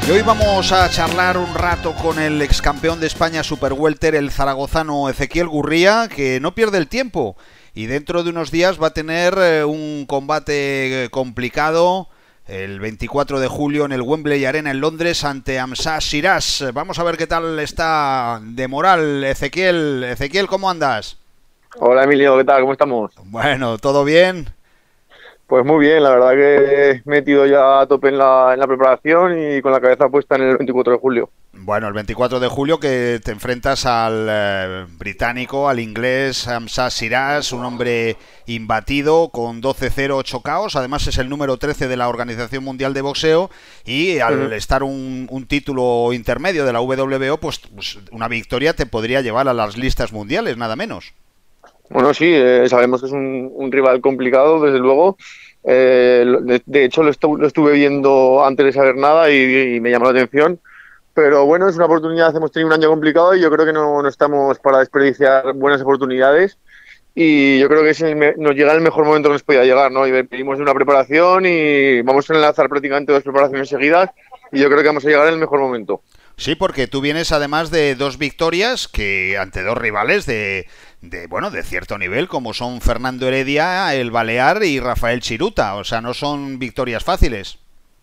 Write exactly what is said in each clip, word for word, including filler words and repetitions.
Y hoy vamos a charlar un rato con el ex campeón de España Super Welter, el zaragozano Ezequiel Gurría, que no pierde el tiempo y dentro de unos días va a tener un combate complicado el veinticuatro de julio en el Wembley Arena en Londres ante Hamza Shiraz. Vamos a ver qué tal está de moral Ezequiel. Ezequiel, ¿cómo andas? Hola Emilio, ¿qué tal? ¿Cómo estamos? Bueno, ¿todo bien? Pues muy bien, la verdad que he metido ya a tope en la, en la preparación y con la cabeza puesta en el veinticuatro de julio. Bueno, el veinticuatro de julio que te enfrentas al eh, británico, al inglés Hamza Shiraz, un hombre imbatido con doce cero, ocho K Os, además es el número trece de la Organización Mundial de Boxeo y al uh-huh. estar un, un título intermedio de la W W O, pues, pues una victoria te podría llevar a las listas mundiales, nada menos. Bueno, sí, eh, sabemos que es un, un rival complicado, desde luego. Eh, de, de hecho, lo, estu lo estuve viendo antes de saber nada y, y me llamó la atención. Pero bueno, es una oportunidad, hemos tenido un año complicado y yo creo que no, no estamos para desperdiciar buenas oportunidades. Y yo creo que es el me nos llega el mejor momento que nos podía llegar, ¿no? Y venimos de una preparación y vamos a enlazar prácticamente dos preparaciones seguidas y yo creo que vamos a llegar en el mejor momento. Sí, porque tú vienes además de dos victorias que ante dos rivales de, de bueno de cierto nivel como son Fernando Heredia, el Balear y Rafael Chiruta, o sea, no son victorias fáciles.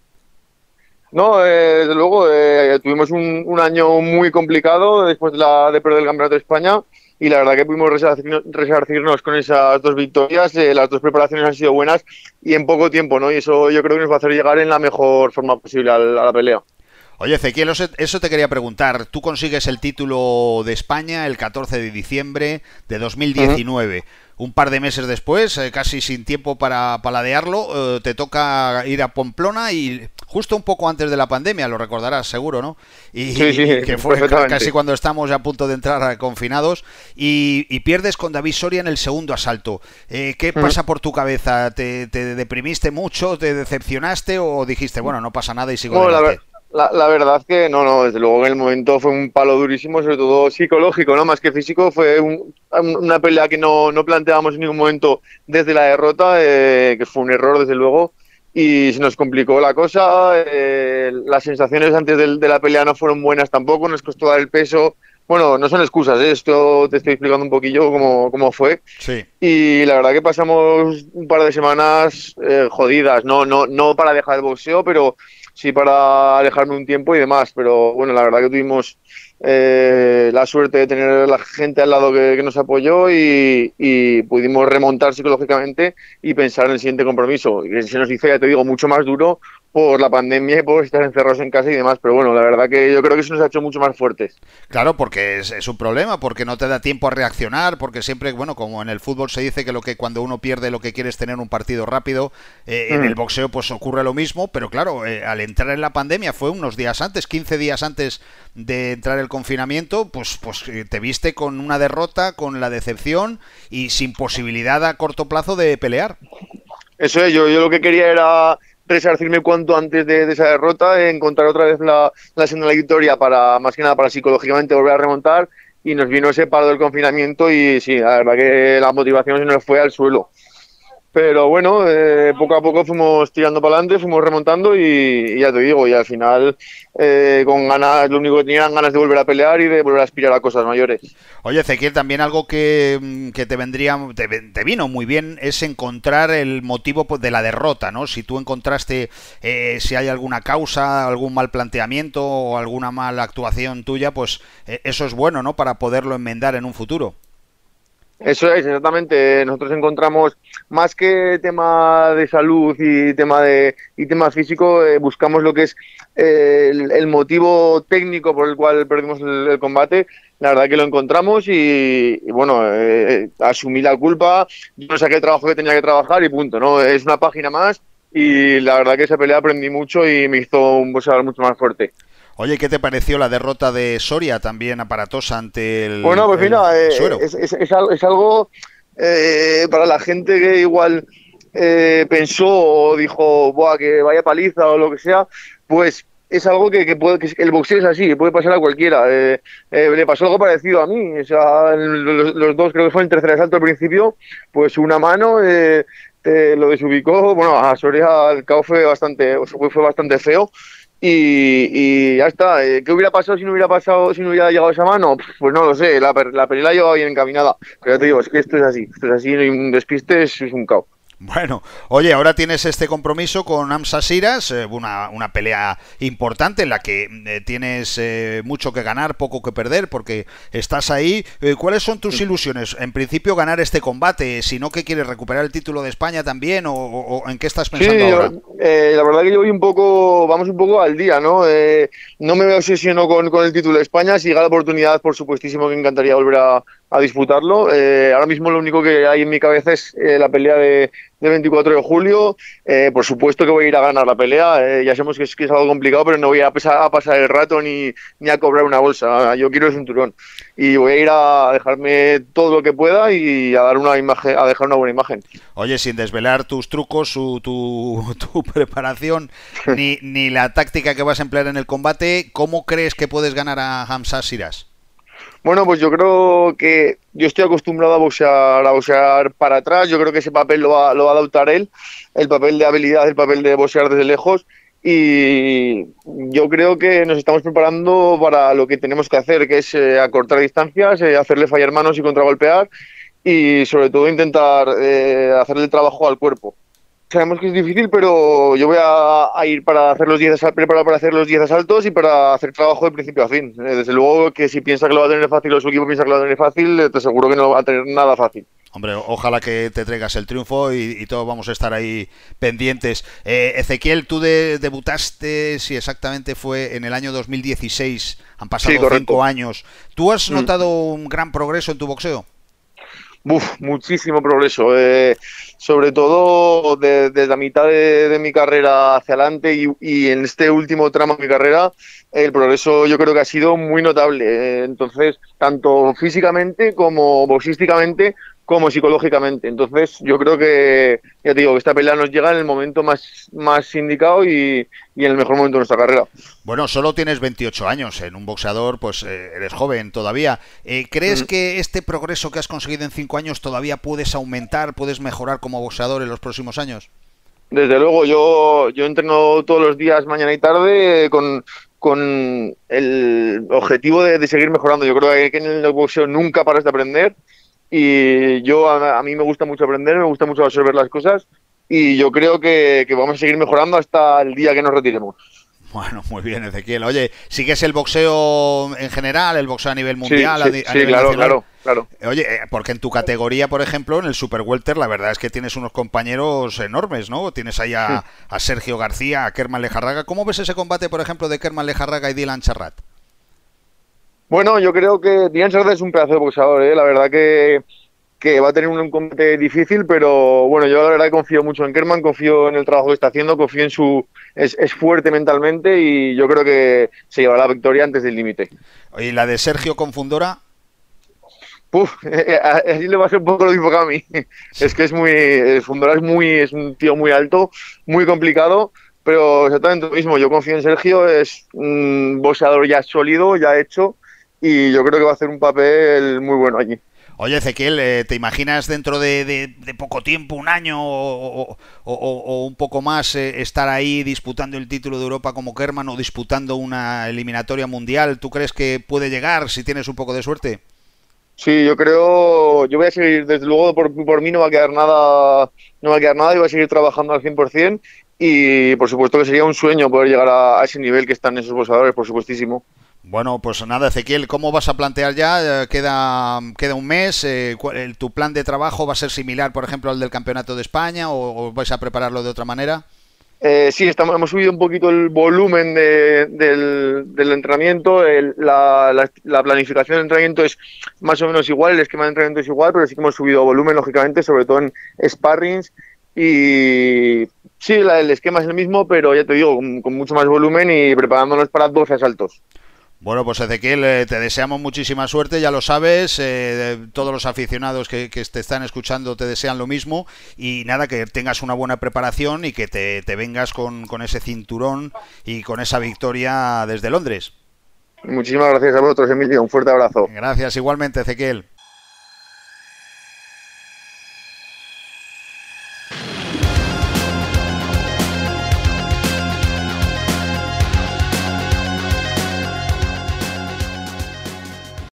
No, eh, desde luego eh, tuvimos un, un año muy complicado después de, la, de perder el Campeonato de España y la verdad que pudimos resarcirnos, resarcirnos con esas dos victorias, eh, las dos preparaciones han sido buenas y en poco tiempo, ¿no? Y eso yo creo que nos va a hacer llegar en la mejor forma posible a la, a la pelea. Oye, Ezequiel, eso te quería preguntar. Tú consigues el título de España el catorce de diciembre de dos mil diecinueve. Uh-huh. Un par de meses después, eh, casi sin tiempo para paladearlo, eh, te toca ir a Pamplona y justo un poco antes de la pandemia, lo recordarás seguro, ¿no? Y, sí, sí, y que fue casi cuando estamos a punto de entrar confinados y, y pierdes con David Soria en el segundo asalto. Eh, ¿Qué uh-huh. pasa por tu cabeza? ¿Te, ¿Te deprimiste mucho? ¿Te decepcionaste o dijiste, bueno, no pasa nada y sigo no, adelante? La, la verdad que no, no, desde luego en el momento fue un palo durísimo, sobre todo psicológico, ¿no? Más que físico, fue un, una pelea que no, no planteábamos en ningún momento desde la derrota, eh, que fue un error desde luego, y se nos complicó la cosa, eh, las sensaciones antes de, de la pelea no fueron buenas tampoco, nos costó dar el peso, bueno, no son excusas, ¿eh? Esto te estoy explicando un poquillo cómo, cómo fue, sí. Y la verdad que pasamos un par de semanas eh, jodidas, no, no, no para dejar el boxeo, pero sí para alejarme un tiempo y demás, pero bueno, la verdad que tuvimos eh, la suerte de tener la gente al lado que, que nos apoyó y, y pudimos remontar psicológicamente y pensar en el siguiente compromiso, que se nos hizo, ya te digo, mucho más duro por la pandemia y por estar encerrados en casa y demás, pero bueno, la verdad que yo creo que eso nos ha hecho mucho más fuertes. Claro, porque es, es un problema, porque no te da tiempo a reaccionar, porque siempre, bueno, como en el fútbol se dice que lo que cuando uno pierde lo que quiere es tener un partido rápido, eh, mm. en el boxeo pues ocurre lo mismo, pero claro, eh, al entrar en la pandemia fue unos días antes, quince días antes de entrar el confinamiento, pues, pues te viste con una derrota, con la decepción y sin posibilidad a corto plazo de pelear. Eso es, yo, yo lo que quería era resarcirme cuanto antes de, de esa derrota, eh, encontrar otra vez la, la senda de la victoria para, más que nada, para psicológicamente volver a remontar, y nos vino ese paro del confinamiento y sí, la verdad que la motivación se nos fue al suelo. Pero bueno, eh, poco a poco fuimos tirando para adelante, fuimos remontando y, y ya te digo, y al final eh, con ganas, lo único que tenía eran ganas de volver a pelear y de volver a aspirar a cosas mayores. Oye, Ezequiel, también algo que, que te vendría, te, te vino muy bien es encontrar el motivo de la derrota, ¿no? Si tú encontraste, eh, si hay alguna causa, algún mal planteamiento o alguna mala actuación tuya, pues eh, eso es bueno, ¿no? Para poderlo enmendar en un futuro. Eso es, exactamente. Nosotros encontramos, más que tema de salud y tema de y tema físico, eh, buscamos lo que es eh, el, el motivo técnico por el cual perdimos el, el combate. La verdad que lo encontramos y, y bueno, eh, asumí la culpa, yo saqué el trabajo que tenía que trabajar y punto, ¿no? Es una página más y la verdad que esa pelea aprendí mucho y me hizo un boxeador mucho más fuerte. Oye, ¿qué te pareció la derrota de Soria, también aparatosa ante el Bueno, pues mira, el eh, es, es, es, algo, es algo eh, para la gente que igual eh, pensó o dijo, buah, que vaya paliza o lo que sea, pues es algo que, que puede, que el boxeo es así, puede pasar a cualquiera. Eh, eh, le pasó algo parecido a mí, o sea, los, los dos, creo que fue el tercer asalto al principio, pues una mano eh, eh, lo desubicó, bueno, a Soria el caos fue bastante, fue, fue bastante feo. Y, y ya está. Eh, ¿Qué hubiera pasado si no hubiera pasado, si no hubiera llegado esa mano? Pues no lo sé, la, la pelea la llevaba bien encaminada. Pero ya te digo, es que esto es así, esto es así, no hay un despiste, es, es un caos. Bueno, oye, ahora tienes este compromiso con Hamza Siras, eh, una, una pelea importante en la que eh, tienes eh, mucho que ganar, poco que perder, porque estás ahí. Eh, ¿Cuáles son tus ilusiones? En principio ganar este combate, si no, ¿qué quieres? ¿Recuperar el título de España también? ¿O, o, o en qué estás pensando Sí, ahora? eh, la verdad que yo voy un poco, vamos un poco al día, ¿no? Eh, no me obsesiono con, con el título de España. Si llega la oportunidad, por supuestísimo que me encantaría volver a, a disputarlo. Eh, ahora mismo lo único que hay en mi cabeza es eh, la pelea de, de veinticuatro de julio. Eh, por supuesto que voy a ir a ganar la pelea. Eh, ya sabemos que es, que es algo complicado, pero no voy a, pesar, a pasar el rato ni, ni a cobrar una bolsa. Yo quiero el cinturón. Y voy a ir a dejarme todo lo que pueda y a dar una imagen, a dejar una buena imagen. Oye, sin desvelar tus trucos, su, tu, tu preparación, ni, ni la táctica que vas a emplear en el combate, ¿cómo crees que puedes ganar a Hamza Siras? Bueno, pues yo creo que yo estoy acostumbrado a boxear, a boxear para atrás. Yo creo que ese papel lo va, lo va a adoptar él, el papel de habilidad, el papel de boxear desde lejos. Y yo creo que nos estamos preparando para lo que tenemos que hacer, que es eh, acortar distancias, eh, hacerle fallar manos y contragolpear y sobre todo intentar eh, hacerle el trabajo al cuerpo. Sabemos que es difícil, pero yo voy a, a ir para hacer los diez, preparado para hacer los diez asaltos y para hacer trabajo de principio a fin. Eh, desde luego que si piensa que lo va a tener fácil o su equipo piensa que lo va a tener fácil, eh, te aseguro que no va a tener nada fácil. Hombre, ojalá que te traigas el triunfo y, y todos vamos a estar ahí pendientes. Eh, Ezequiel, tú de, debutaste, si exactamente fue en el año dos mil dieciséis, han pasado Sí, cinco años. ¿Tú has Mm. notado un gran progreso en tu boxeo? Uf, muchísimo progreso, eh, sobre todo de- desde la mitad de, de mi carrera hacia adelante y, y en este último tramo de mi carrera, el progreso yo creo que ha sido muy notable. Eh, entonces, tanto físicamente como boxísticamente, como psicológicamente. Entonces, yo creo que, ya te digo, que esta pelea nos llega en el momento más, más indicado y, y en el mejor momento de nuestra carrera. Bueno, solo tienes veintiocho años. En un boxeador, pues eh, eres joven todavía. Eh, ¿Crees Mm. que este progreso que has conseguido en cinco años todavía puedes aumentar, puedes mejorar como boxeador en los próximos años? Desde luego, yo, yo entreno todos los días, mañana y tarde, con, con el objetivo de, de seguir mejorando. Yo creo que, que en el boxeo nunca paras de aprender y yo a, a mí me gusta mucho aprender, me gusta mucho absorber las cosas y yo creo que, que vamos a seguir mejorando hasta el día que nos retiremos. Bueno, muy bien, Ezequiel. Oye, ¿sigues el boxeo en general, el boxeo a nivel Sí, mundial, a, sí, ni- a sí, nivel claro, nacional? claro, claro. Oye, eh, porque en tu categoría, por ejemplo, en el Super Welter, la verdad es que tienes unos compañeros enormes, ¿no? Tienes ahí a, a Sergio García, a Kerman Lejarraga. ¿Cómo ves ese combate, por ejemplo, de Kerman Lejarraga y Dylan Charrat? Bueno, yo creo que Dylan Sarda es un pedazo de boxeador, ¿eh? La verdad que, que va a tener un combate difícil, pero bueno, yo la verdad que confío mucho en Kerman, confío en el trabajo que está haciendo, confío en su... Es, es fuerte mentalmente y yo creo que se llevará la victoria antes del límite. Y la de Sergio con Fundora. Puf, así le va a ser un poco lo mismo que a mí. Es que es muy... Fundora es, muy, es un tío muy alto, muy complicado, pero exactamente lo mismo. Yo confío en Sergio, es un boxeador ya sólido, ya hecho, y yo creo que va a hacer un papel muy bueno allí. Oye, Ezequiel, eh, ¿te imaginas dentro de, de- de poco tiempo, un año o, o- o- o un poco más, eh, estar ahí disputando el título de Europa como Kerman o disputando una eliminatoria mundial? ¿Tú crees que puede llegar si tienes un poco de suerte? Sí, yo creo, yo voy a seguir, desde luego por, por mí no va a quedar nada, no va a quedar nada y voy a seguir trabajando al cien por ciento y por supuesto que sería un sueño poder llegar a, a ese nivel que están esos boxeadores, por supuestísimo. Bueno, pues nada, Ezequiel, ¿cómo vas a plantear ya? Eh, Queda, queda un mes. Eh, ¿cuál- el- ¿Tu plan de trabajo va a ser similar, por ejemplo, al del Campeonato de España o, o vais a prepararlo de otra manera? Eh, sí, estamos, hemos subido un poquito el volumen de- del, del entrenamiento, el- la, la- la planificación del entrenamiento es más o menos igual, el esquema de entrenamiento es igual, pero sí que hemos subido volumen, lógicamente, sobre todo en sparrings y sí, la- el esquema es el mismo, pero ya te digo, con, con mucho más volumen y preparándonos para doce asaltos. Bueno, pues Ezequiel, eh, te deseamos muchísima suerte, ya lo sabes, eh, todos los aficionados que, que te están escuchando te desean lo mismo y nada, que tengas una buena preparación y que te, te vengas con, con ese cinturón y con esa victoria desde Londres. Muchísimas gracias a vosotros, Emilio, un fuerte abrazo. Gracias igualmente, Ezequiel.